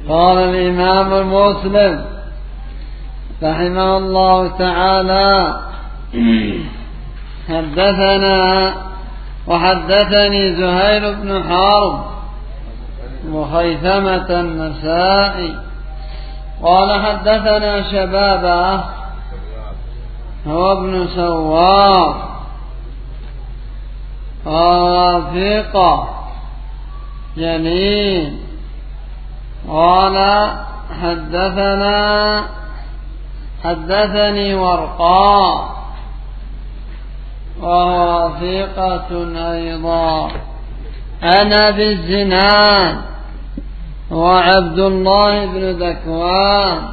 قال الإمام مسلم رحمه الله تعالى: حدثنا وحدثني زهير بن حرب وخيثمة النسائي قال حدثنا شبابة هو ابن سوار ثقة جليل قال حدثني ورقاء وهو ثقة أيضا عن أبي الزناد وعبد الله بن ذكوان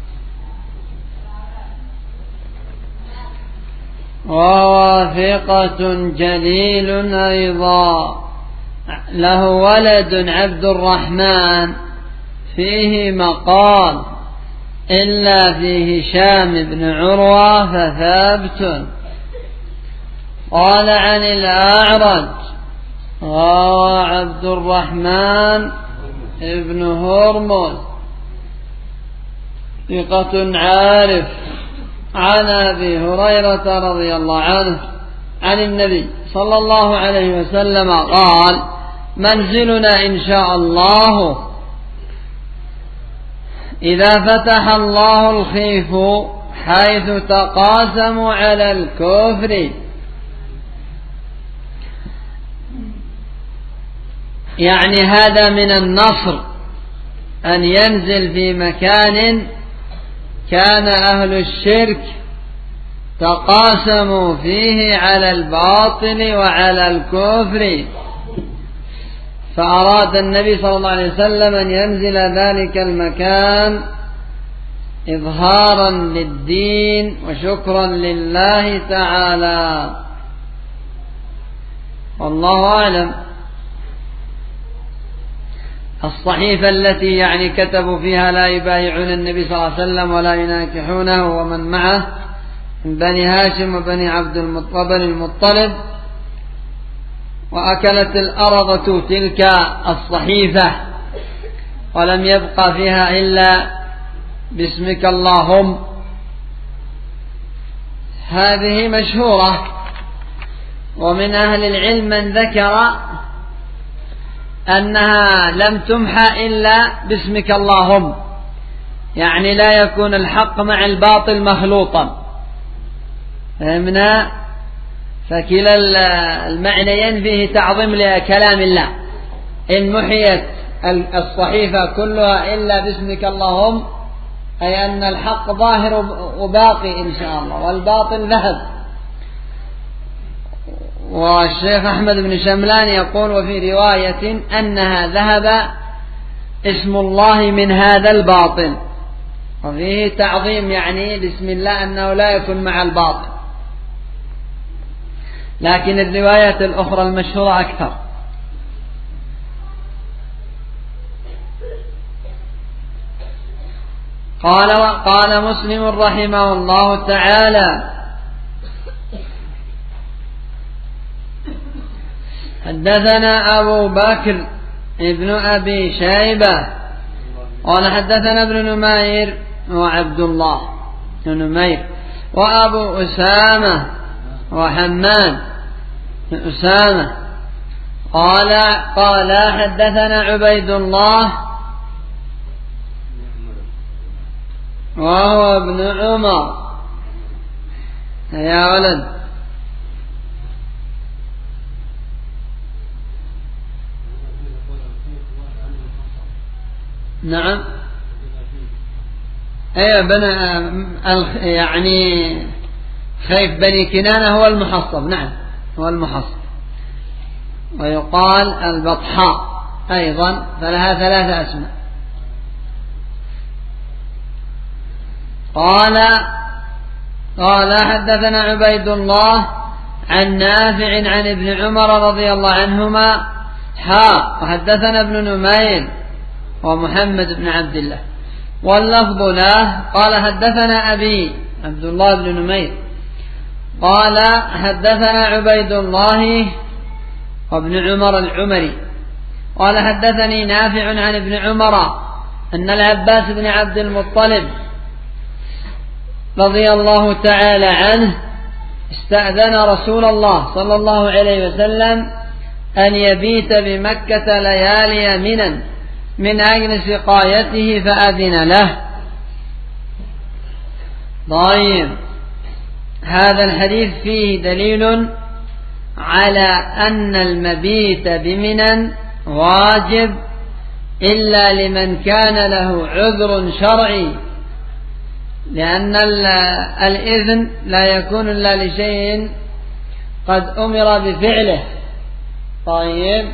وهو ثقة جليل أيضا، له ولد عبد الرحمن فيه مقال إلا في هشام بن عروة فثابت. قال عن الأعرج وهو عبد الرحمن ابن هرمز ثقة عارف عن أبي هريرة رضي الله عنه عن النبي صلى الله عليه وسلم قال: منزلنا إن شاء الله إذا فتح الله الخيف حيث تقاسموا على الكفر. يعني هذا من النصر أن ينزل في مكان كان أهل الشرك تقاسموا فيه على الباطل وعلى الكفر، فأراد النبي صلى الله عليه وسلم أن ينزل ذلك المكان إظهارا للدين وشكرا لله تعالى، والله أعلم. الصحيفة التي كتبوا فيها لا يبايعون النبي صلى الله عليه وسلم ولا يناكحونه ومن معه من بني هاشم وبني عبد المطلب، وأكلت الأرض تلك الصحيفة ولم يبقى فيها إلا باسمك اللهم. هذه مشهورة، ومن أهل العلم من ذكر أنها لم تمحى إلا باسمك اللهم، يعني لا يكون الحق مع الباطل مخلوطا، فهمنا؟ فكلا المعنيين فيه تعظيم لكلام الله. إن محيت الصحيفة كلها إلا باسمك اللهم أي أن الحق ظاهر وباقي إن شاء الله والباطل ذهب. والشيخ أحمد بن شملان يقول وفي رواية أنها ذهب اسم الله من هذا الباطل، وفيه تعظيم يعني بسم الله أنه لا يكون مع الباطل، لكن الروايات الأخرى المشهورة أكثر. قال مسلم رحمه الله تعالى: حدثنا أبو بكر ابن أبي شيبة قال حدثنا ابن نمير وعبد الله بن نمير وأبو أسامة وحماد بن أسامة قال حدثنا عبيد الله وهو ابن عمر. يا ولد نعم يعني خيف بني كنانة هو المحصب، نعم هو المحصب، ويقال البطحاء أيضا، فلها ثلاثة أسماء. قال حدثنا عبيد الله عن نافع عن ابن عمر رضي الله عنهما وحدثنا ابن نمير ومحمد بن عبد الله واللفظ له قال حدثنا أبي عبد الله بن نمير قال حدثنا عبيد الله وابن عمر العمري قال حدثني نافع عن ابن عمر أن العباس بن عبد المطلب رضي الله تعالى عنه استأذن رسول الله صلى الله عليه وسلم أن يبيت بمكة ليالي منا من أجل سقايته فأذن له. طيب، هذا الحديث فيه دليل على أن المبيت بمنى واجب إلا لمن كان له عذر شرعي، لأن الإذن لا يكون إلا لشيء قد أمر بفعله. طيب،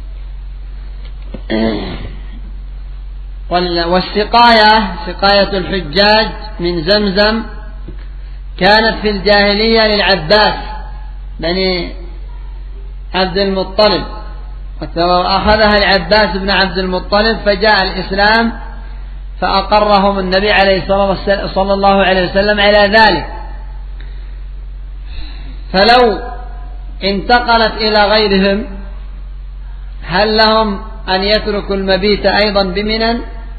والسقاية سقاية الحجاج من زمزم كانت في الجاهلية للعباس بني عبد المطلب، أخذها العباس بن عبد المطلب، فجاء الإسلام فأقرهم النبي صلى الله عليه وسلم على ذلك. فلو انتقلت إلى غيرهم هل لهم أن يتركوا المبيت أيضا بمنى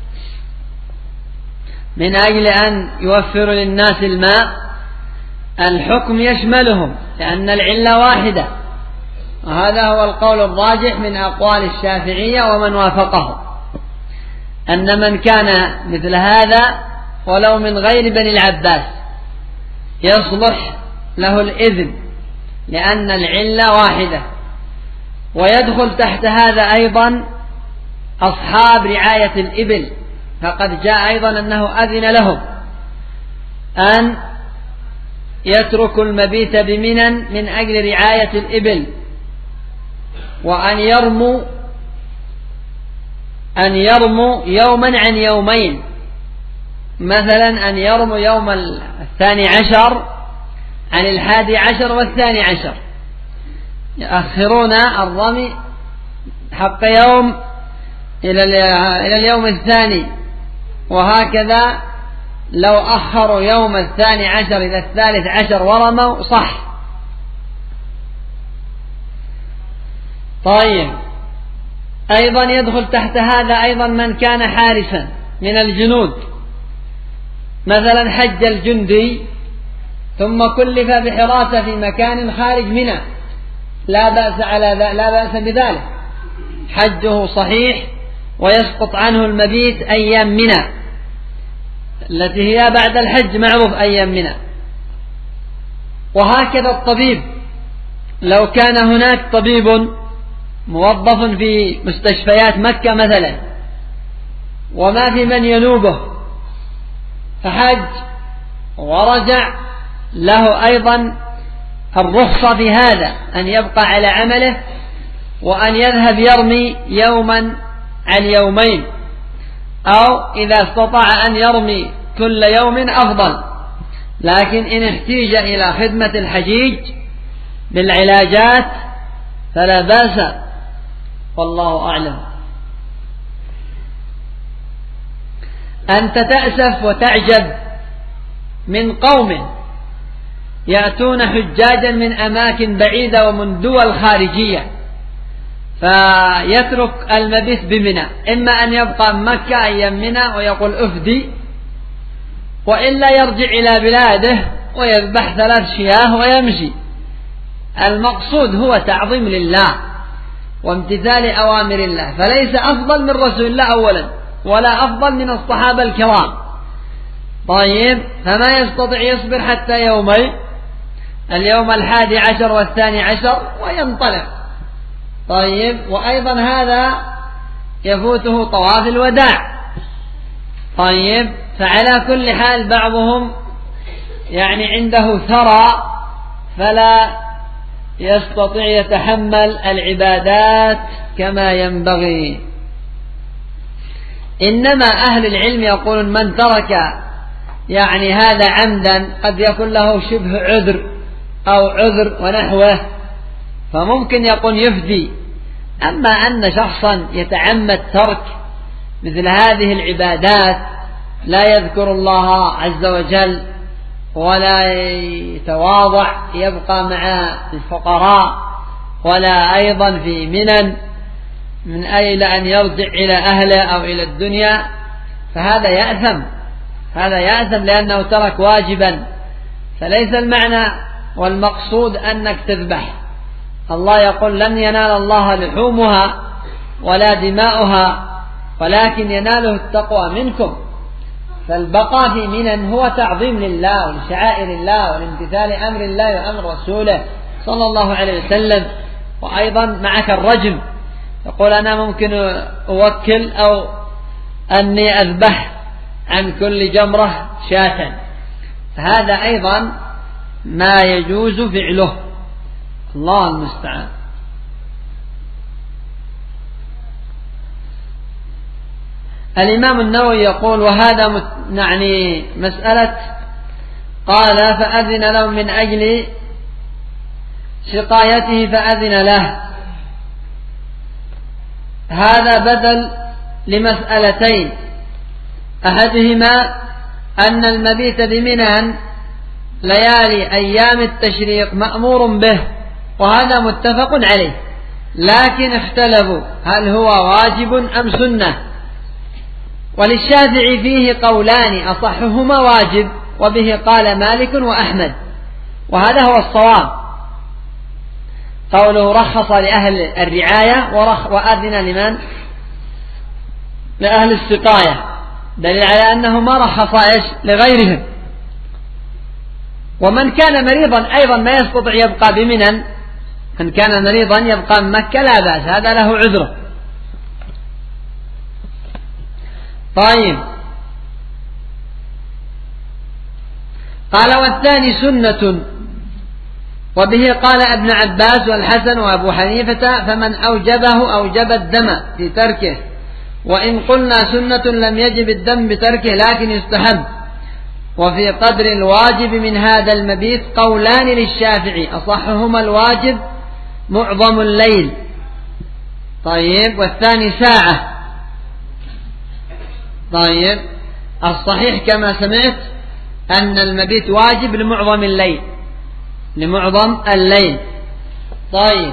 من أجل أن يوفروا للناس الماء؟ الحكم يشملهم لأن العلة واحدة، وهذا هو القول الراجح من أقوال الشافعية ومن وافقه، أن من كان مثل هذا ولو من غير بني العباس يصلح له الإذن لأن العلة واحدة. ويدخل تحت هذا أيضا أصحاب رعاية الإبل، فقد جاء أيضا أنه أذن لهم أن يتركوا المبيت بمنى من أجل رعاية الإبل، وأن يرموا يوما عن يومين، مثلا أن يرموا يوم 12 عن 11 و12، يأخرون الرمي حق يوم إلى اليوم الثاني، وهكذا لو أخروا يوم 12 إلى 13 ورموا صح. طيب، أيضا يدخل تحت هذا أيضا من كان حارسا من الجنود، مثلا حج الجندي ثم كلف بحراسة في مكان خارج منى، لا بأس بذلك، حجه صحيح ويسقط عنه المبيت أيام منى التي هي بعد الحج، معروف أيام منى. وهكذا الطبيب، لو كان هناك طبيب موظف في مستشفيات مكة مثلا وما في من ينوبه فحج ورجع، له أيضا الرخصة في هذا أن يبقى على عمله وأن يذهب يرمي يوما عن يومين، أو إذا استطاع أن يرمي كل يوم أفضل، لكن إن احتيج إلى خدمة الحجيج بالعلاجات فلا بأس، والله أعلم. أنت تأسف وتعجب من قوم يأتون حجاجا من أماكن بعيدة ومن دول خارجية فيترك المبيت بمنى، إما أن يبقى مكة أيام منى ويقول أفدي، وإلا يرجع إلى بلاده ويذبح 3 شياه ويمشي. المقصود هو تعظيم لله وامتثال أوامر الله، فليس أفضل من رسول الله أولا ولا أفضل من الصحابة الكرام. طيب، فما يستطيع يصبر حتى يومين، اليوم 11 و12 وينطلق. طيب، وأيضا هذا يفوته طواف الوداع. طيب، فعلى كل حال بعضهم عنده ثرى فلا يستطيع يتحمل العبادات كما ينبغي. إنما أهل العلم يقولون من ترك هذا عمدا قد يكون له شبه عذر أو عذر ونحوه فممكن يكون يفدي. أما أن شخصا يتعمد ترك مثل هذه العبادات لا يذكر الله عز وجل ولا يتواضع يبقى مع الفقراء ولا أيضا في منن من أجل أن يرجع إلى أهله أو إلى الدنيا، فهذا يأثم، هذا يأثم لأنه ترك واجبا. فليس المعنى والمقصود أنك تذبح. الله يقول لن ينال الله لحومها ولا دماؤها ولكن يناله التقوى منكم. فالبقاء في منى هو تعظيم لله ولشعائر الله والامتثال أمر الله وأمر رسوله صلى الله عليه وسلم. وأيضا معك الرجم، يقول أنا ممكن أوكل أو أني أذبح عن كل جمرة شاة، فهذا أيضا ما يجوز فعله. الله المستعان. الإمام النووي يقول وهذا يعني مسألة قال فأذن لهم من أجل سقايته فأذن له، هذا بدل لمسألتين، أحدهما أن المبيت بمنى ليالي أيام التشريق مأمور به وهذا متفق عليه، لكن اختلفوا هل هو واجب أم سنة. وللشافعي فيه قولان أصحهما واجب، وبه قال مالك وأحمد، وهذا هو الصواب. قوله رخص لأهل الرعاية وأذن لمن؟ لأهل السقاية، دليل على أنه ما رخص لغيرهم. ومن كان مريضا أيضا ما يستطيع يبقى بمنى، من كان مريضا يبقى بمكة لا بأس، هذا له عذره. طيب، قال والثاني سنة، وبه قال ابن عباس والحسن وأبو حنيفة، فمن أوجبه أوجب الدم في تركه، وإن قلنا سنة لم يجب الدم بتركه لكن يستحب. وفي قدر الواجب من هذا المبيت قولان للشافعي أصحهما الواجب معظم الليل، طيب، والثاني ساعة. طيب، الصحيح كما سمعت أن المبيت واجب لمعظم الليل، لمعظم الليل. طيب،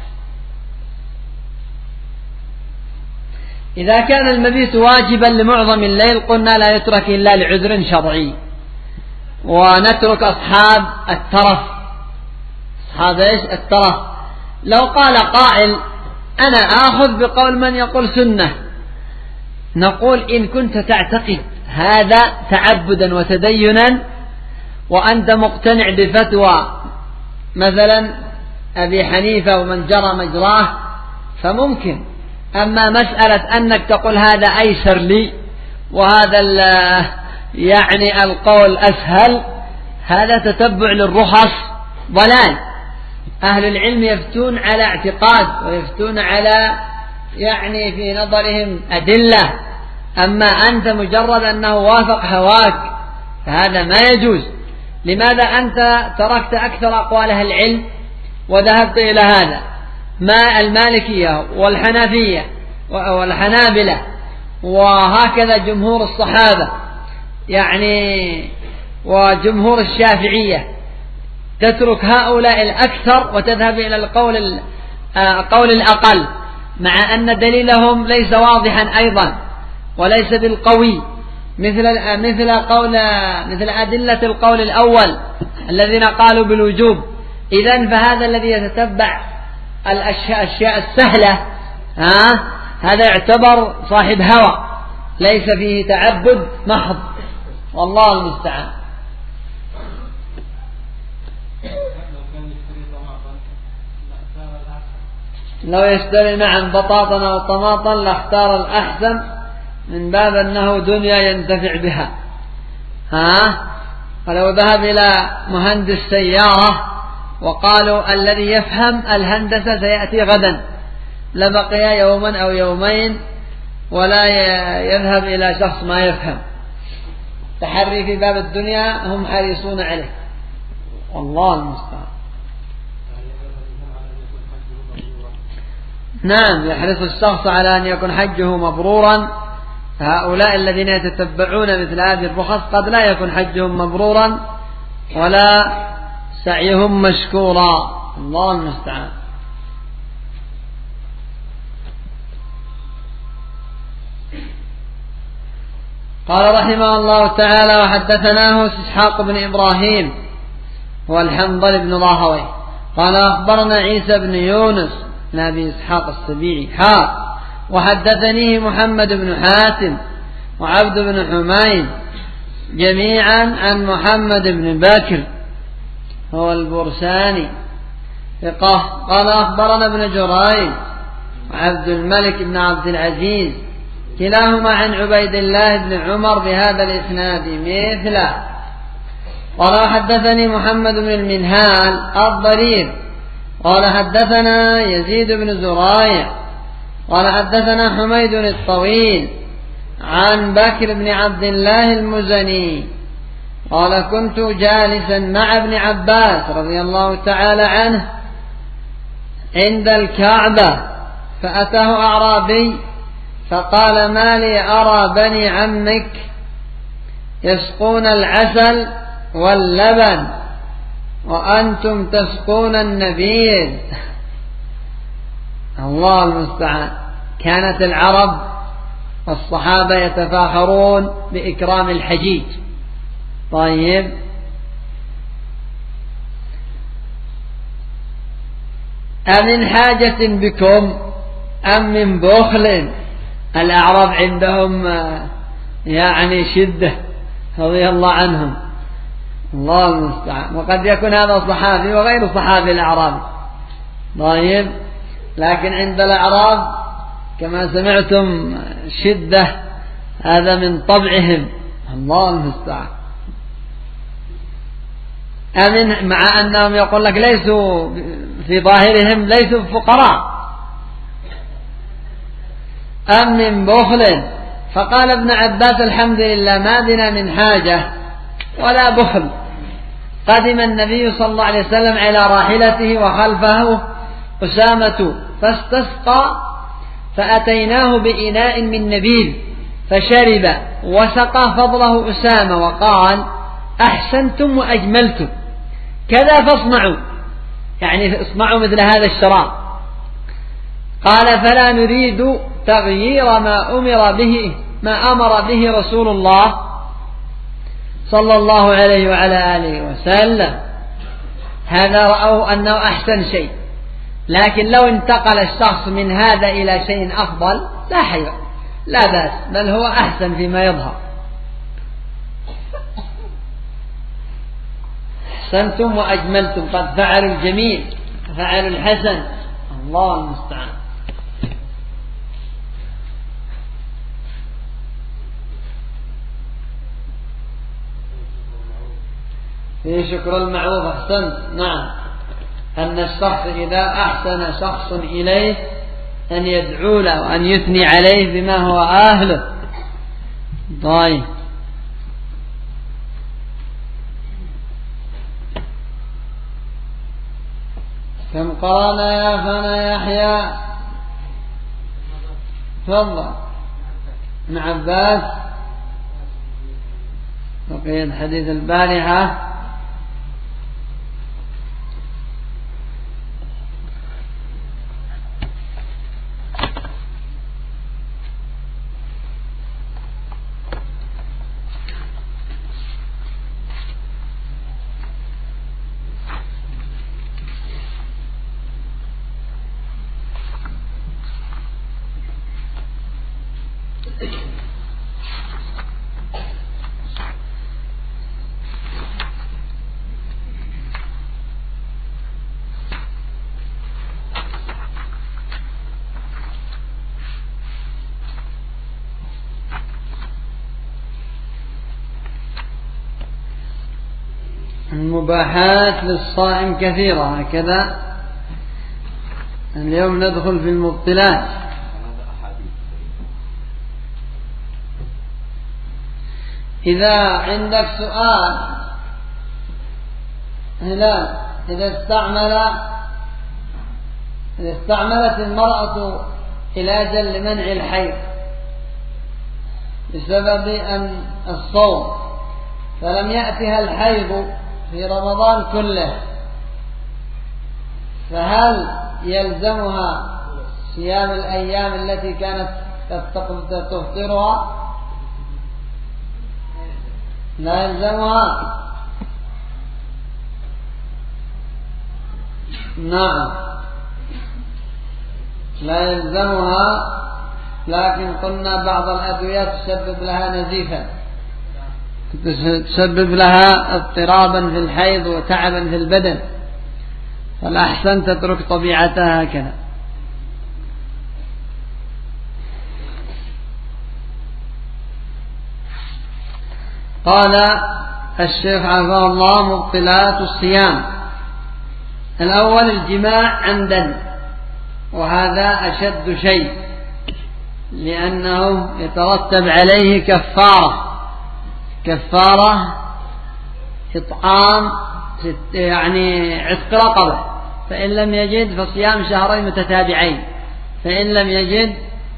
إذا كان المبيت واجبا لمعظم الليل قلنا لا يترك إلا لعذر شرعي، ونترك أصحاب الترف. أصحاب الترف، لو قال قائل أنا آخذ بقول من يقول سنة، نقول إن كنت تعتقد هذا تعبدا وتدينا وأنت مقتنع بفتوى مثلا أبي حنيفة ومن جرى مجراه فممكن. أما مسألة أنك تقول هذا أيسر لي وهذا يعني القول أسهل، هذا تتبع للرخص ضلال. أهل العلم يفتون على اعتقاد ويفتون على يعني في نظرهم أدلة، أما أنت مجرد أنه وافق هواك فهذا ما يجوز. لماذا أنت تركت أكثر أقوال أهل العلم وذهبت إلى هذا؟ ما المالكية والحنفية والحنابلة وهكذا جمهور الصحابة يعني وجمهور الشافعية، تترك هؤلاء الأكثر وتذهب إلى القول الأقل، مع أن دليلهم ليس واضحا أيضا وليس بالقوي مثل أدلة القول الأول الذين قالوا بالوجوب. إذن فهذا الذي يتتبع الأشياء السهلة هذا يعتبر صاحب هوى، ليس فيه تعبد محض، والله المستعان. لو يشتري نعم بطاطا وطماطا لاختار الأحسن من باب أنه دنيا ينتفع بها. ولو ذهب إلى مهندس سيارة وقالوا الذي يفهم الهندسة سيأتي غدا، لبقي يوما أو يومين ولا يذهب إلى شخص ما يفهم. تحري في باب الدنيا هم حريصون عليه، والله المستعان. نعم، يحرص الشخص على أن يكون حجه مبرورا. هؤلاء الذين يتتبعون مثل هذه الرخص قد لا يكون حجهم مبرورا ولا سعيهم مشكورا، الله المستعان. قال رحمه الله تعالى: وحدثناه إسحاق بن إبراهيم والحنظل بن راهويه قال أخبرنا عيسى بن يونس بن أبي إسحاق السبيعي وحدثنيه محمد بن حاتم وعبد بن حميد جميعا عن محمد بن بكر هو البرساني قال أخبرنا ابن جريج وعبد الملك بن عبد العزيز كلاهما عن عبيد الله بن عمر بهذا الإسناد مثله. قال حدثني محمد بن المنهال الضرير قال حدثنا يزيد بن زريع قال حدثنا حميد الطويل عن بكر بن عبد الله المزني قال كنت جالسا مع ابن عباس رضي الله تعالى عنه عند الكعبة فأتاه أعرابي فقال: ما لي أرى بني عمك يسقون العسل واللبن وأنتم تسقون النبيذ. الله المستعان. كانت العرب والصحابة يتفاخرون بإكرام الحجيج. طيب، أمن حاجة بكم أم من بخل؟ الأعراب عندهم يعني شدة رضي الله عنهم. الله المستعان. وقد يكون هذا صحابي وغير صحابي الأعرابي. طيب، لكن عند الأعراب كما سمعتم شدة، هذا من طبعهم. الله المستعان. أمن مع أنهم يقول لك ليسوا في ظاهرهم ليسوا فقراء. أم من بخل؟ فقال ابن عباس: الحمد لله ما بنا من حاجة ولا بخل. قدم النبي صلى الله عليه وسلم على راحلته وخلفه أسامة فاستسقى فأتيناه بإناء من نبيذ فشرب وسقى فضله أسامة وقال: أحسنتم وأجملتم، كذا فاصنعوا، يعني اصنعوا مثل هذا الشراب. قال: فلا نريد تغيير ما أمر به رسول الله صلى الله عليه وعلى آله وسلم. هذا رأوا أنه أحسن شيء، لكن لو انتقل الشخص من هذا إلى شيء أفضل لا بأس، بل هو أحسن فيما يظهر. أحسنتم وأجملتم، قد فعلوا الجميل، فعلوا الحسن. الله المستعان. في شكر المعروف. أحسنت. نعم، أن الشخص إذا أحسن شخص إليه أن يدعو له وأن يثني عليه بما هو أهله. طيب، كم قرانا يا فنا يحيى؟ تفضل. ابن عباس بقية حديث البارحة. المباحات للصائم كثيرة، هكذا اليوم ندخل في المبطلات. إذا عندك سؤال هلال، إذا استعملت المرأة علاجا لمنع الحيض بسبب أن الصوم فلم يأتها الحيض في رمضان كله، فهل يلزمها صيام الأيام التي كانت تفطرها؟ لا يلزمها. نعم لا يلزمها، لكن قلنا بعض الأدوية تسبب لها نزيفا، تسبب لها اضطرابا في الحيض وتعبا في البدن، فالأحسن تترك طبيعتها هكذا. قال الشيخ حفظه الله: مبطلات الصيام. الأول الجماع عمدا، وهذا أشد شيء، لأنه يترتب عليه كفارة إطعام يعني عتق رقبة، فإن لم يجد فصيام شهرين متتابعين، فإن لم يجد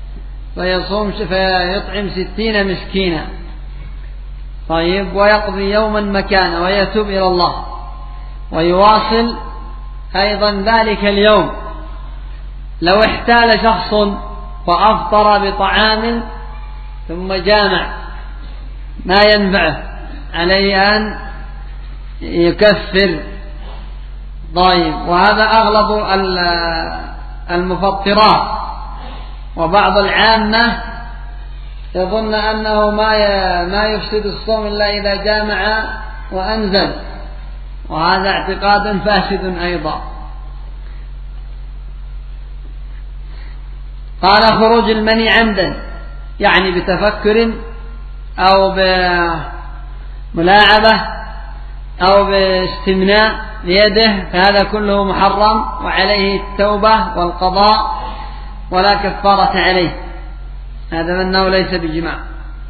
فيطعم 60 مسكينا. طيب، ويقضي يوما مكانه ويتوب إلى الله، ويواصل أيضا ذلك اليوم. لو احتال شخص وأفطر بطعام ثم جامع ما ينفعه، عليه أن يكفر. طيب، وهذا أغلب المفطرات، وبعض العامة يظن أنه ما يفسد الصوم إلا إذا جامع وأنزل، وهذا اعتقاد فاسد أيضا. قال: خروج المني عمدا، يعني بتفكر أو بملاعبة أو باستمناء بيده، فهذا كله محرم، وعليه التوبة والقضاء ولا كفارة عليه، هذا من أنه ليس بجماع.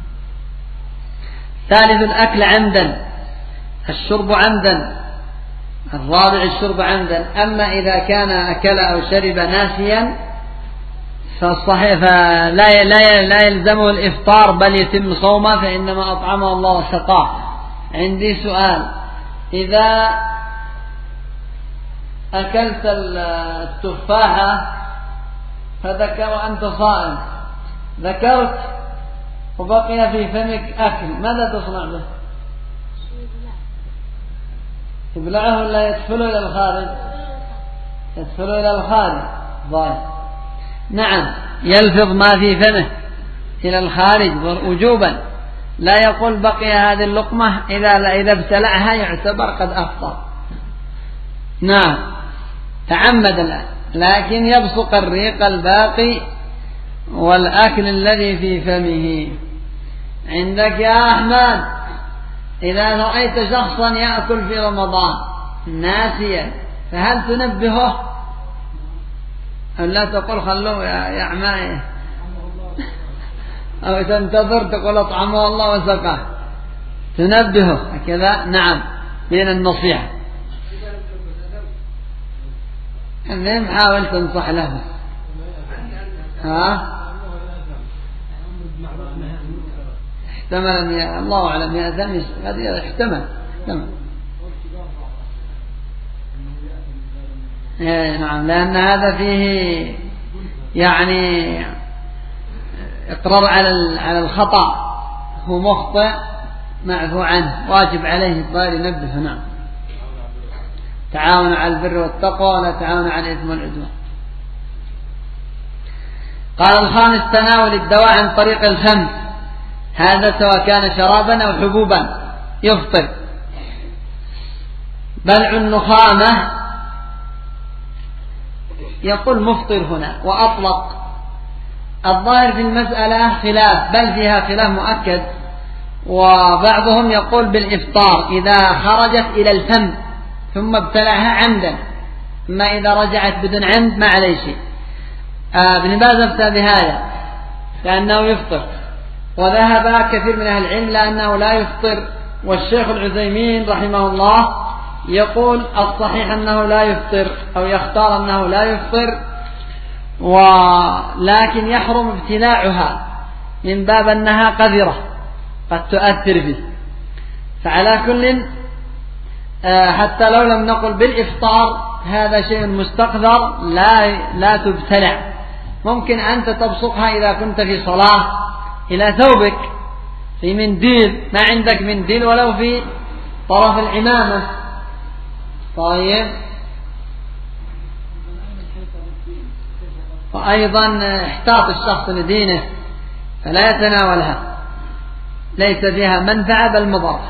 ثالث الأكل عمدا، الشرب عمدا. الرابع الشرب عمدا. أما إذا كان أكل أو شرب ناسيا فالصحيح فلا يلزمه الإفطار، بل يتم صومه، فإنما أطعمه الله وسقاه. عندي سؤال: إذا أكلت التفاحة فذكر أنت صائم، ذكرت وبقي في فمك أكل، ماذا تصنع به؟ يبلعه ولا يدخله إلى الخارج؟ يدخله إلى الخارج. ضايع. نعم، يلفظ ما في فمه إلى الخارج وجوبا، لا يقول بقي هذه اللقمة، إذا ابتلعها يعتبر قد أفطر. نعم، تعمد الآن، لكن يبصق الريق الباقي والأكل الذي في فمه. عندك يا أحمد، إذا رأيت شخصا يأكل في رمضان ناسيا فهل تنبهه أو لا تقول خلوه يا عمائي، أو تنتظر تقول أطعمه الله وسقاه؟ تنبهه هكذا. نعم، من النصيحة. المهم حاول تنصح له. احتمل أن الله أعلم يأذن، هذه احتمل. نعم، لأن هذا فيه يعني إقرار على الخطأ، هو مخطئ معفو عنه، واجب عليه الضائر ينبه. نعم، تعاون على البر والتقوى ولا تعاون على الإثم والعدوان. قال: الخامس تناول الدواء عن طريق الفم، هذا سواء كان شرابا أو حبوبا يفطر. بلع النخامة يقول مفطر هنا وأطلق. الظاهر في المسألة خلاف، بل فيها خلاف مؤكد، وبعضهم يقول بالإفطار إذا خرجت إلى الفم ثم ابتلعها عمدا، أما إذا رجعت بدون عمد ما عليه شيء. ابن باز افتى بهذا لأنه يفطر، وذهب كثير من أهل العلم لأنه لا يفطر. والشيخ العثيمين رحمه الله يقول الصحيح أنه لا يفطر، أو يختار أنه لا يفطر، ولكن يحرم ابتلاعها من باب أنها قذرة قد تؤثر به. فعلى كل حتى لو لم نقل بالإفطار هذا شيء مستقذر لا تبتلع. ممكن أنت تبصقها إذا كنت في صلاة إلى ثوبك في منديل، ما عندك منديل ولو في طرف العمامة. طيب، وأيضا احتاط الشخص لدينه فلا يتناولها، ليس فيها منفعة بل مضرة.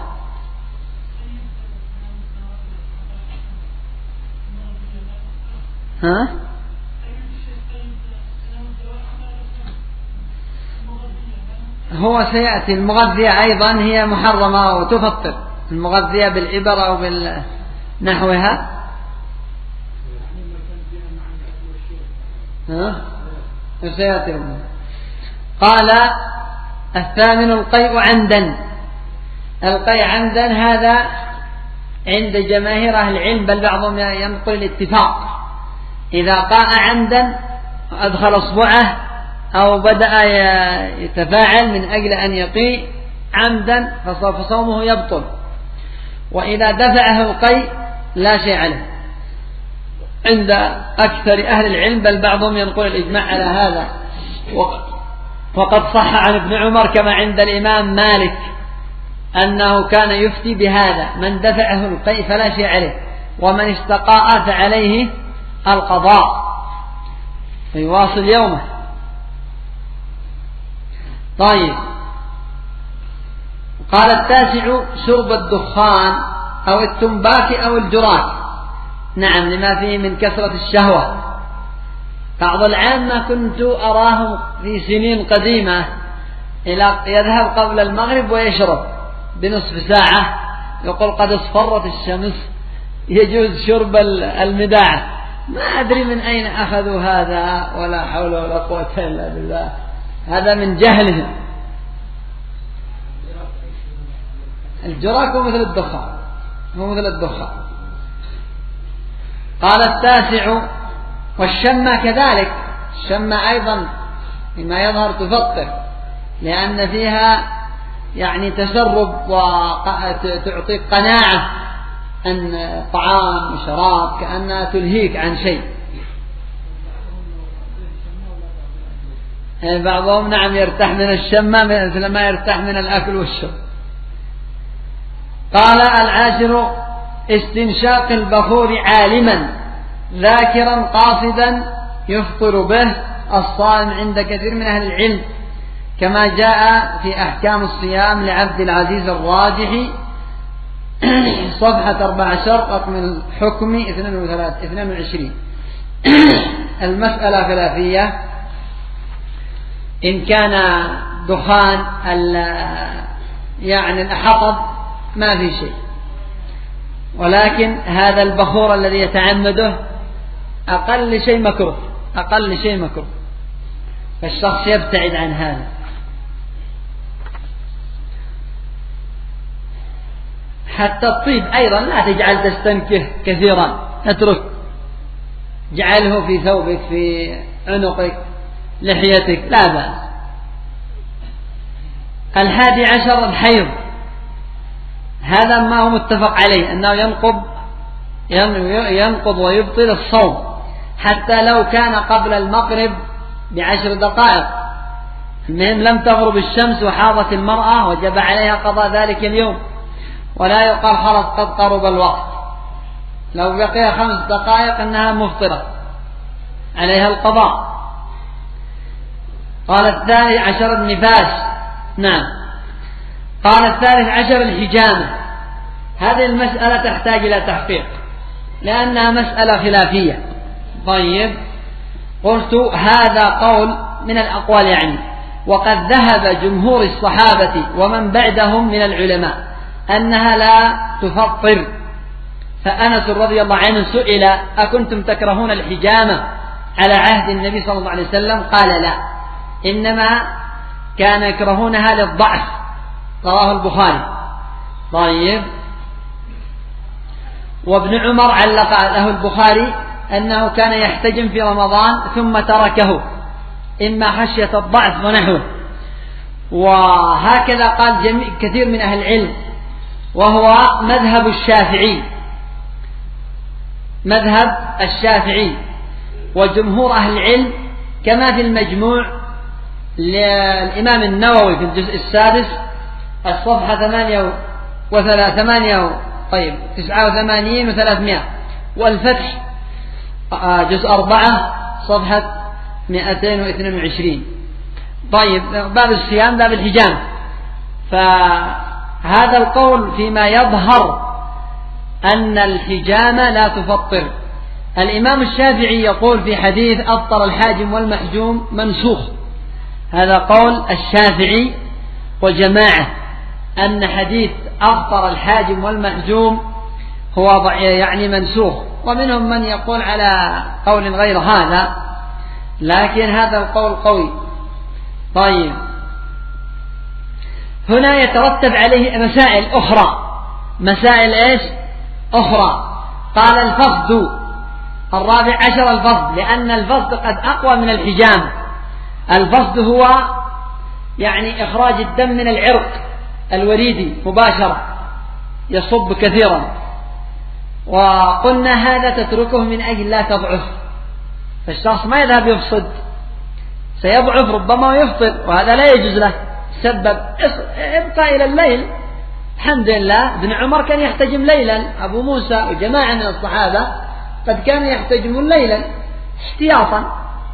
ها؟ هو سيأتي. المغذية أيضا هي محرمة وتفطر، المغذية بالإبر أو نحوها. سيأتي. قال الثامن القيء عمدا. القيء عمدا هذا عند جماهير أهل العلم، بل بعضهم ينقل الاتفاق، إذا قاء عمدا أدخل أصبعه أو بدأ يتفاعل من أجل أن يقيء عمدا فصومه يبطل، وإذا دفعه القيء لا شيء عليه عند أكثر أهل العلم، بل بعضهم ينقل الإجماع على هذا. وقد صح عن ابن عمر كما عند الإمام مالك أنه كان يفتي بهذا: من دفعه القيء فلا شيء عليه، ومن استقاء فعليه القضاء فيواصل يومه. طيب، قال التاسع شرب الدخان أو التنباك أو الجراك، نعم، لما فيه من كثرة الشهوة. بعض العامة كنت أراهم في سنين قديمة يذهب قبل المغرب ويشرب بنصف ساعة، يقول قد اصفرت الشمس، يجوز شرب المداعة. ما أدري من أين أخذوا هذا، ولا حول ولا قوة إلا بالله، هذا من جهلهم. الجراك هو مثل الدخان، هو مثل الدخان. قال التاسع والشمة كذلك. الشمة أيضا فيما يظهر تفطر، لأن فيها يعني تسرب وتعطيك قناعة أن طعام وشراب، كأنها تلهيك عن شيء. بعضهم نعم يرتاح من الشمة مثل ما يرتاح من الأكل والشرب. قال العاشر استنشاق البخور عالما ذاكرا قاصدا يفطر به الصائم عند كثير من أهل العلم، كما جاء في أحكام الصيام لعبد العزيز الراجحي صفحة 14 رقم الحكم 22. المسألة خلافية، إن كان دخان يعني الحطب ما في شيء، ولكن هذا البخور الذي يتعمده أقل شيء مكروه، أقل شيء مكروه، فالشخص يبتعد عن هذا. حتى الطيب أيضا لا تجعل تستنكه كثيرا، اترك، جعله في ثوبك، في عنقك، لحيتك، لا بأس. 11 الحيض. هذا ما هو متفق عليه أنه ينقض ويبطل الصوم، حتى لو كان قبل المغرب ب10 دقائق. المهم لم تغرب الشمس وحاضت المرأة وجب عليها قضاء ذلك اليوم، ولا يقال خلاص قد قرب الوقت، لو بقي 5 دقائق أنها مفطرة عليها القضاء. قال 12 النفاس، نعم. قال 13 الحجامة. هذه المسألة تحتاج إلى تحقيق لأنها مسألة خلافية. طيب، قلت هذا قول من الأقوال يعني، وقد ذهب جمهور الصحابة ومن بعدهم من العلماء أنها لا تفطر. فأنس رضي الله عنه سئل: أكنتم تكرهون الحجامة على عهد النبي صلى الله عليه وسلم؟ قال: لا، إنما كان يكرهونها للضعف. رواه البخاري. طيب، وابن عمر علق له البخاري أنه كان يحتجم في رمضان ثم تركه إما خشية الضعف ونحوه. وهكذا قال كثير من أهل العلم، وهو مذهب الشافعي، مذهب الشافعي وجمهور أهل العلم، كما في المجموع للإمام النووي في الجزء 6 الصفحة 89 و300، والفتح جزء 4 صفحة 222. طيب، باب الصيام باب الحجامة. فهذا القول فيما يظهر أن الحجامة لا تفطر. الإمام الشافعي يقول في حديث أفطر الحاجم والمحجوم منسوخ. هذا قول الشافعي وجماعة، أن حديث أفطر الحاجم والمحجوم هو يعني منسوخ، ومنهم من يقول على قول غير هذا، لكن هذا القول قوي. طيب، هنا يترتب عليه مسائل أخرى. مسائل إيش أخرى؟ قال الفصد 14 الفصد، لأن الفصد قد أقوى من الحجامة. الفصد هو يعني إخراج الدم من العرق الوريدي مباشرة، يصب كثيرا، وقلنا هذا تتركه من أجل لا تضعف، فالشخص ما يذهب يفصد، سيضعف ربما ويفطر، وهذا لا يجوز له. سبب ابقى إلى الليل. الحمد لله ابن عمر كان يحتجم ليلا، أبو موسى وجماعة من الصحابة قد كانوا يحتجمون ليلا احتياطا.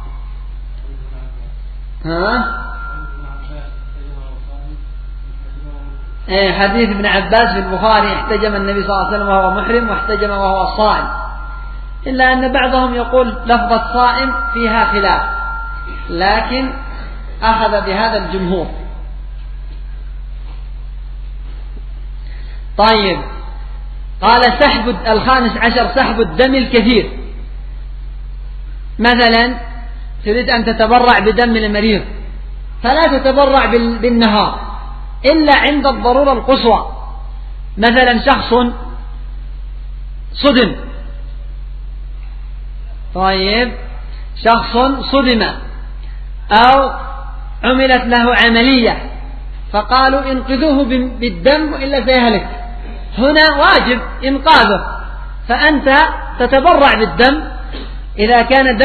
حديث ابن عباس في البخاري احتجم النبي صلى الله عليه وسلم وهو محرم، واحتجم وهو صائم، إلا أن بعضهم يقول لفظة صائم فيها خلاف، لكن أخذ بهذا الجمهور. طيب، قال الخامس عشر سحب الدم الكثير. مثلا تريد أن تتبرع بدم المريض، فلا تتبرع بالنهار إلا عند الضرورة القصوى. مثلا شخص صدم، طيب شخص صدم أو عملت له عملية فقالوا انقذوه بالدم إلا سيهلك، هنا واجب إنقاذه، فأنت تتبرع بالدم إذا كان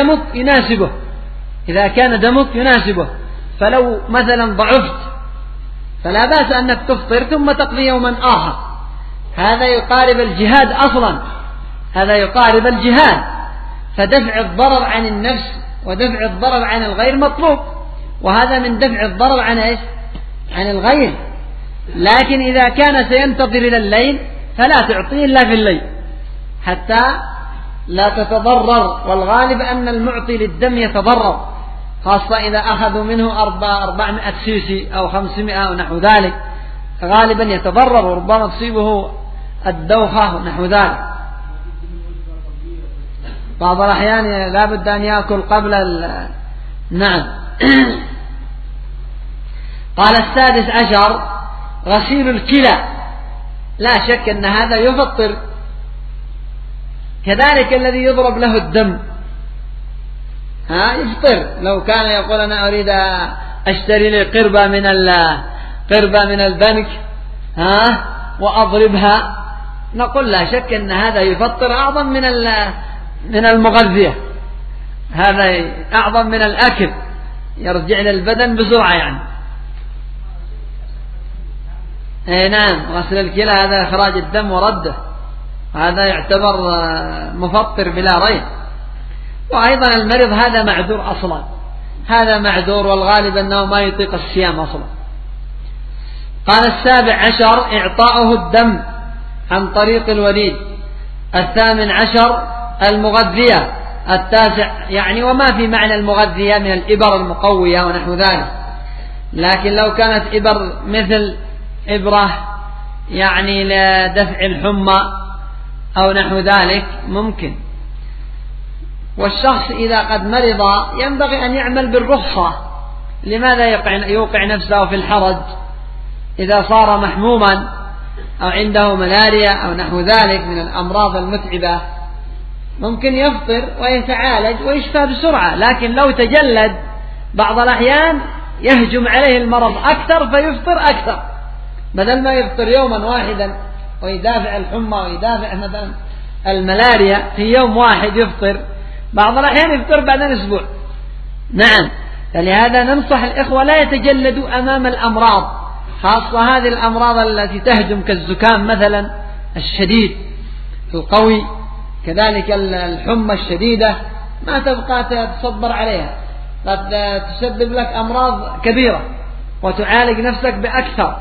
دمك يناسبه. فلو مثلا ضعفت فلا بأس أنك تفطر ثم تقضي يوما آخر. هذا يقارب الجهاد أصلا، هذا يقارب الجهاد، فدفع الضرر عن النفس ودفع الضرر عن الغير مطلوب، وهذا من دفع الضرر عن إيش؟ عن الغير. لكن إذا كان سينتظر إلى الليل فلا تعطيه إلا في الليل حتى لا تتضرر، والغالب أن المعطي للدم يتضرر، خاصة إذا أخذوا منه 400 سيسي أو 500 أو نحو ذلك، غالبا يتضرر وربما تصيبه الدوخة ونحو ذلك. بعض الأحيان لا بد أن يأكل قبل نعم. قال السادس عشر غسيل الكلى، لا شك أن هذا يفطر، كذلك الذي يضرب له الدم يفطر. لو كان يقول أنا أريد أشتري لي قربة من البنك وأضربها، نقول لا شك أن هذا يفطر أعظم من المغذية، هذا أعظم من الأكل، يرجع للبدن بسرعة يعني. نعم، غسل الكلى هذا إخراج الدم ورده، هذا يعتبر مفطر بلا ريب. وأيضا المريض هذا معذور أصلا، هذا معذور، والغالب أنه ما يطيق الصيام أصلا. قال السابع عشر إعطاؤه الدم عن طريق الوريد. الثامن عشر المغذية. التاسع يعني وما في معنى المغذية من الإبر المقوية ونحو ذلك، لكن لو كانت إبر مثل إبرة يعني لدفع الحمى أو نحو ذلك ممكن. والشخص إذا قد مرض ينبغي أن يعمل بالرخصة، لماذا يوقع نفسه في الحرج؟ إذا صار محموما أو عنده ملاريا أو نحو ذلك من الأمراض المتعبة ممكن يفطر ويتعالج ويشفى بسرعة، لكن لو تجلد بعض الأحيان يهجم عليه المرض أكثر فيفطر أكثر، بدل ما يفطر يوما واحدا ويدافع الحمى ويدافع مثلا الملاريا في يوم واحد يفطر، بعض الأحيان يفطر بعد أسبوع. نعم، فلهذا ننصح الإخوة لا يتجلدوا أمام الأمراض، خاصة هذه الأمراض التي تهجم كالزكام مثلا الشديد القوي، كذلك الحمى الشديدة، ما تبقى تتصبر عليها، قد تسبب لك أمراض كبيرة وتعالج نفسك بأكثر.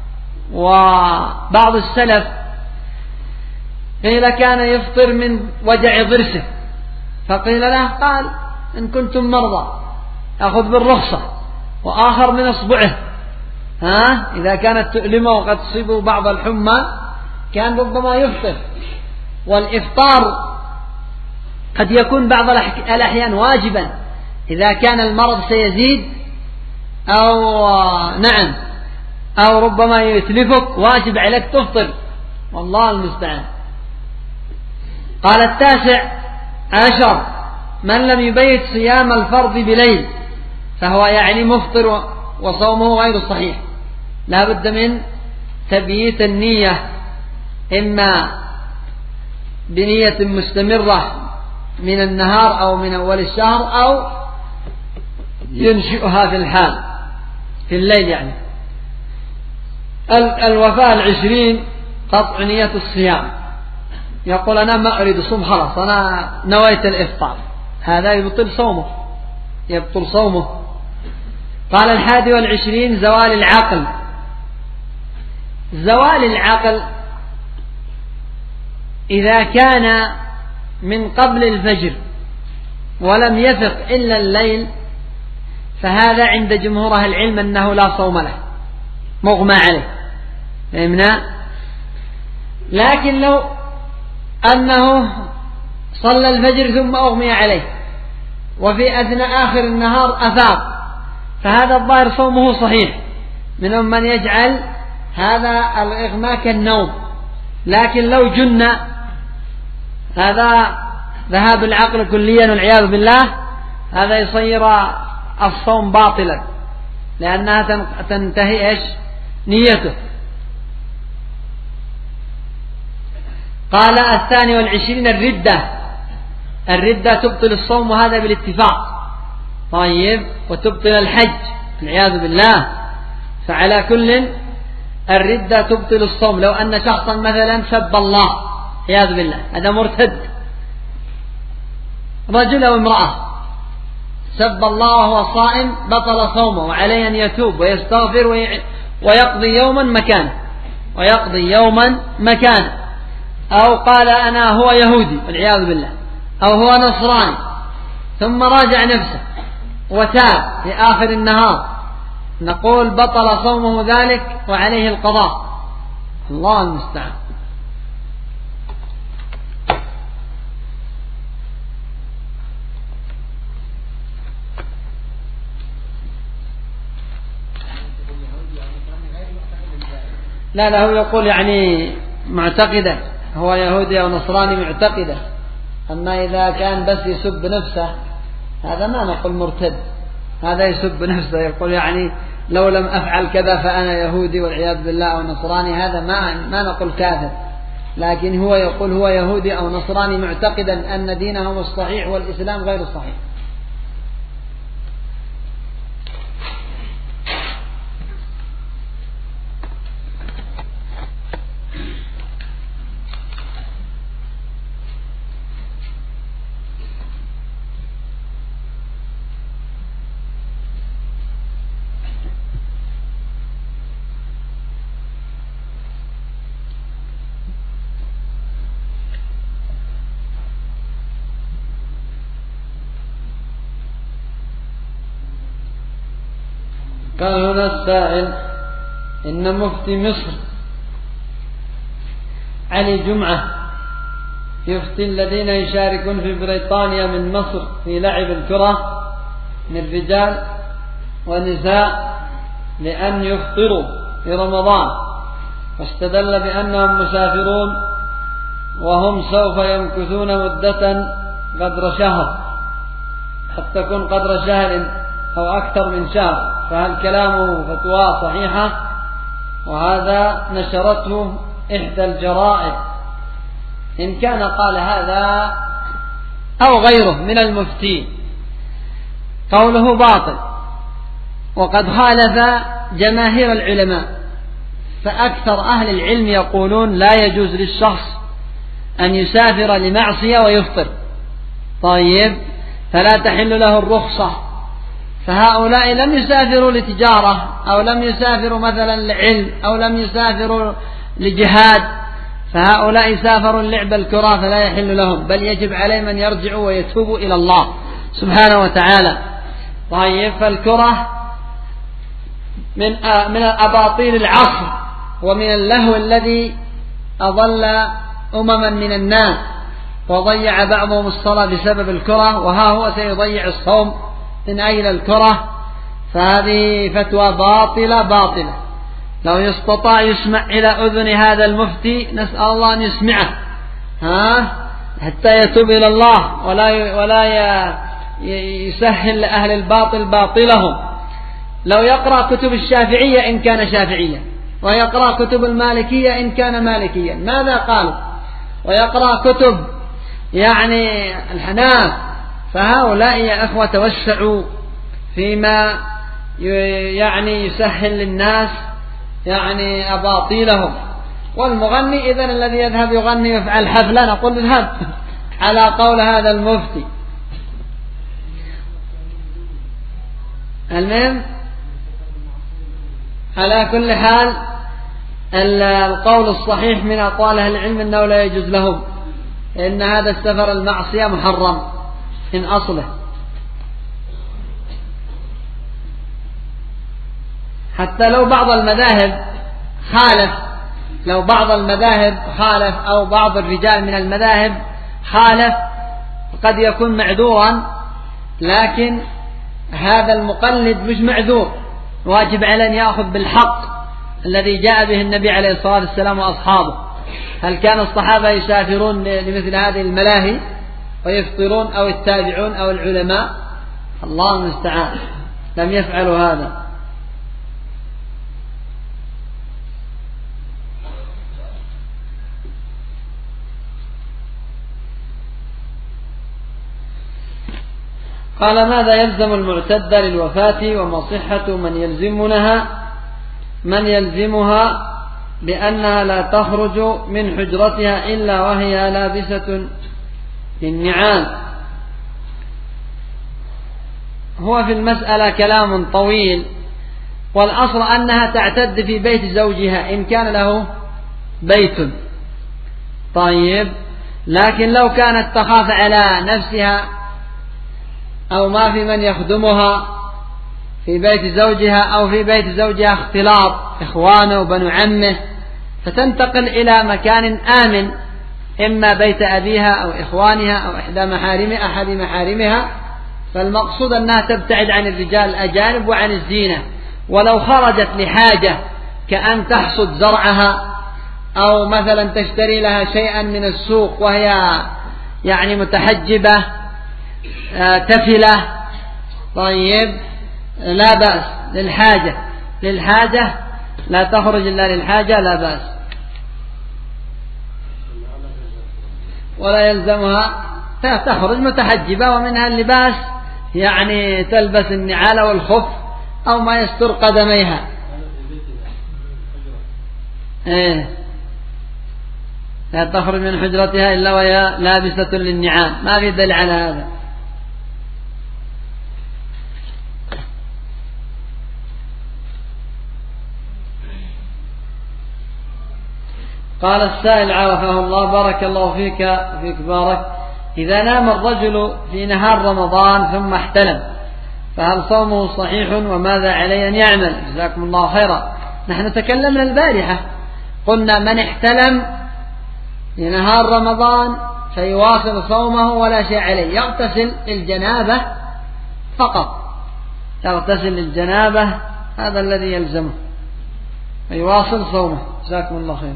وبعض السلف قيل كان يفطر من وجع ضرسه، فقيل له قال إن كنتم مرضى أخذ بالرخصة، وآخر من أصبعه إذا كانت تؤلمه وقد تصيبه بعض الحمى كان ربما يفطر. والإفطار قد يكون بعض الأحيان واجبا إذا كان المرض سيزيد أو ربما يتلفك، واجب عليك تفطر، والله المستعان. قال 19 من لم يبيت صيام الفرض بليل فهو يعني مفطر وصومه غير صحيح، لا بد من تبييت النية، إما بنية مستمرة من النهار أو من أول الشهر، أو ينشئها في الحال في الليل يعني. الوفاة 20 قطع نية الصيام، يقول أنا ما أريد الصوم، خلاص أنا نويت الإفطار، هذا يبطل صومه. قال 21 زوال العقل. زوال العقل إذا كان من قبل الفجر ولم يفق إلا الليل فهذا عند جمهور أهل العلم أنه لا صوم له، مغمى عليه، فهمنا؟ لكن لو أنه صلى الفجر ثم أغمي عليه وفي أثناء آخر النهار أفاق، فهذا الظاهر صومه صحيح. منهم من يجعل هذا الإغماء كالنوم، لكن لو جن هذا ذهاب العقل كليا والعياذ بالله، هذا يصير الصوم باطلا، لأنها تنتهي نيته. قال 22 الردة تبطل الصوم، وهذا بالاتفاق. طيب، وتبطل الحج والعياذ بالله. فعلى كل الردة تبطل الصوم. لو أن شخصا مثلا سب الله والعياذ بالله، هذا مرتد، رجل أو امرأة سب الله وهو صائم بطل صومه، وعليه أن يتوب ويستغفر ويقضي يوما مكانه. أو قال أنا هو يهودي والعياذ بالله، أو هو نصراني، ثم راجع نفسه وتاب في آخر النهار، نقول بطل صومه ذلك وعليه القضاء، الله المستعان. لا هو يقول يعني معتقدا، هو يهودي أو نصراني معتقدا. أما إذا كان بس يسب نفسه هذا ما نقول مرتد، هذا يسب نفسه، يقول يعني لو لم أفعل كذا فأنا يهودي والعياذ بالله أو نصراني، هذا ما نقول كافر. لكن هو يقول هو يهودي أو نصراني معتقدا أن دينهم الصحيح والإسلام غير الصحيح. قال هنا السائل: إن مفتي مصر علي جمعة يفتي الذين يشاركون في بريطانيا من مصر في لعب الكرة من رجال ونساء لأن يفطروا في رمضان، واستدل بأنهم مسافرون وهم سوف يمكثون مدة قدر شهر، حتى تكون قدر شهر أو أكثر من شهر، فهل كلامه فتوى صحيحة؟ وهذا نشرته إحدى الجرائد. إن كان قال هذا أو غيره من المفتين قوله باطل، وقد خالف جماهير العلماء فأكثر أهل العلم يقولون لا يجوز للشخص أن يسافر لمعصية ويفطر. طيب، فلا تحل له الرخصة. فهؤلاء لم يسافروا لتجارة، أو لم يسافروا مثلا لعلم، أو لم يسافروا لجهاد، فهؤلاء سافروا اللعب الكرة، فلا يحل لهم، بل يجب عليهم أن يرجعوا ويتوبوا إلى الله سبحانه وتعالى. طيب، فالكرة من أباطيل العصر ومن اللهو الذي أضل أمما من الناس، وضيع بعضهم الصلاة بسبب الكرة، وها هو سيضيع الصوم من أجل الكرة. فهذه فتوى باطلة. لو يستطاع يسمع إلى أذن هذا المفتي نسأل الله أن يسمعه حتى يتوب إلى الله، ولا يسهل لأهل الباطل باطلهم. لو يقرأ كتب الشافعية إن كان شافعيا، ويقرأ كتب المالكية إن كان مالكيا، ماذا قالوا؟ ويقرأ كتب يعني الحناف. فهؤلاء يا أخوة توسعوا فيما يعني يسهل للناس يعني أباطيلهم. والمغني إذن الذي يذهب يغني يفعل حفلة نقول اذهب على قول هذا المفتي. المهم، على كل حال القول الصحيح من أقوال أهل العلم أنه لا يجوز لهم، إن هذا السفر المعصية محرم من أصله. حتى لو بعض المذاهب خالف، أو بعض الرجال من المذاهب خالف، قد يكون معذورا، لكن هذا المقلد مش معذور، واجب عليه أن يأخذ بالحق الذي جاء به النبي عليه الصلاة والسلام وأصحابه. هل كان الصحابة يسافرون لمثل هذه الملاهي ويفطرون، أو التابعون أو العلماء؟ الله المستعان، لم يفعلوا هذا. قال: ماذا يلزم المعتدة للوفاة، وما صحة من يلزمها بأنها لا تخرج من حجرتها إلا وهي لابسة للنعال؟ هو في المسألة كلام طويل، والأصل أنها تعتد في بيت زوجها إن كان له بيت. طيب، لكن لو كانت تخاف على نفسها أو ما في من يخدمها في بيت زوجها، أو في بيت زوجها اختلاط إخوانه وبنو عمه، فتنتقل إلى مكان آمن، إما بيت أبيها أو إخوانها أو أحد محارمها، فالمقصود أنها تبتعد عن الرجال الأجانب وعن الزينة. ولو خرجت لحاجة كأن تحصد زرعها، أو مثلا تشتري لها شيئا من السوق وهي يعني متحجبة تفلة، طيب لا بأس. للحاجة لا تخرج إلا للحاجة، لا بأس. ولا يلزمها تخرج متحجبة، ومنها اللباس يعني تلبس النعال والخف أو ما يستر قدميها. لا تخرج من حجرتها إلا وهي لابسة للنعال، ما في دليل على هذا. قال السائل عرفه الله: بارك الله فيك بارك، إذا نام الرجل في نهار رمضان ثم احتلم، فهل صومه صحيح، وماذا عليه أن يعمل؟ جزاكم الله خيرا. نحن تكلمنا البارحة، قلنا من احتلم في نهار رمضان فيواصل صومه ولا شيء عليه، يغتسل الجنابة فقط، يغتسل الجنابة، هذا الذي يلزمه، فيواصل صومه. جزاكم الله خيرا.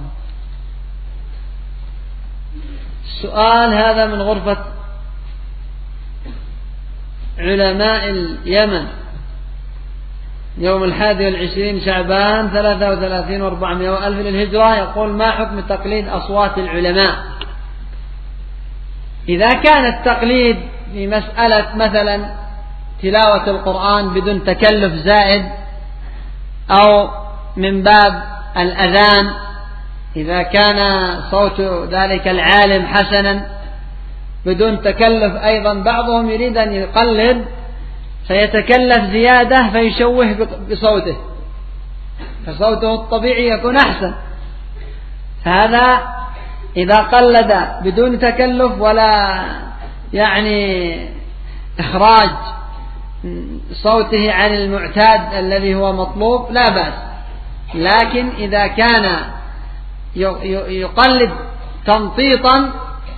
السؤال هذا من غرفة علماء اليمن، يوم 21 شعبان 33 و400 ألف للهجرة، يقول: ما حكم تقليد أصوات العلماء؟ إذا كان التقليد في مسألة مثلا تلاوة القرآن بدون تكلف زائد، أو من باب الأذان إذا كان صوت ذلك العالم حسنا بدون تكلف، أيضا بعضهم يريد أن يقلد فيتكلف زيادة فيشوه بصوته، فصوته الطبيعي يكون أحسن. فهذا إذا قلد بدون تكلف ولا يعني إخراج صوته عن المعتاد الذي هو مطلوب لا بأس. لكن إذا كان يقلد تمطيطا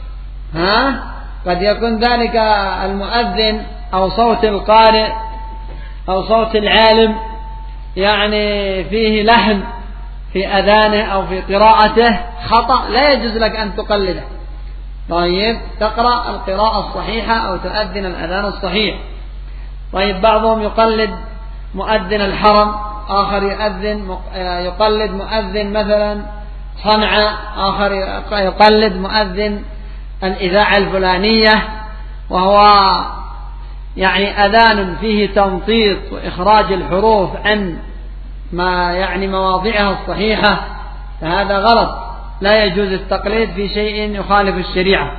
قد يكون ذلك المؤذن أو صوت القارئ أو صوت العالم يعني فيه لحن في أذانه أو في قراءته خطأ، لا يجوز لك أن تقلده. طيب تقرأ القراءة الصحيحة أو تؤذن الأذان الصحيح. طيب بعضهم يقلد مؤذن الحرم، آخر يقلد مؤذن مثلا صنعاء، آخر يقلد مؤذن الإذاعة الفلانية، وهو يعني أذان فيه تمطيط وإخراج الحروف عن ما يعني مواضعها الصحيحة، فهذا غلط، لا يجوز التقليد في شيء يخالف الشريعة.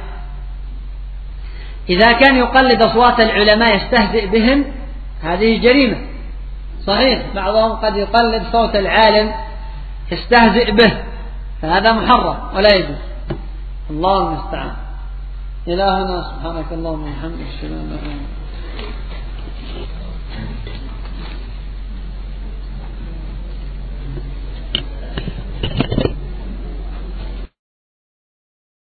إذا كان يقلد أصوات العلماء يستهزئ بهم هذه جريمة. صحيح بعضهم قد يقلد صوت العالم يستهزئ به، فهذا محرم ولا يجوز. الله المستعان. إلهنا سبحانك اللهم وبحمدك.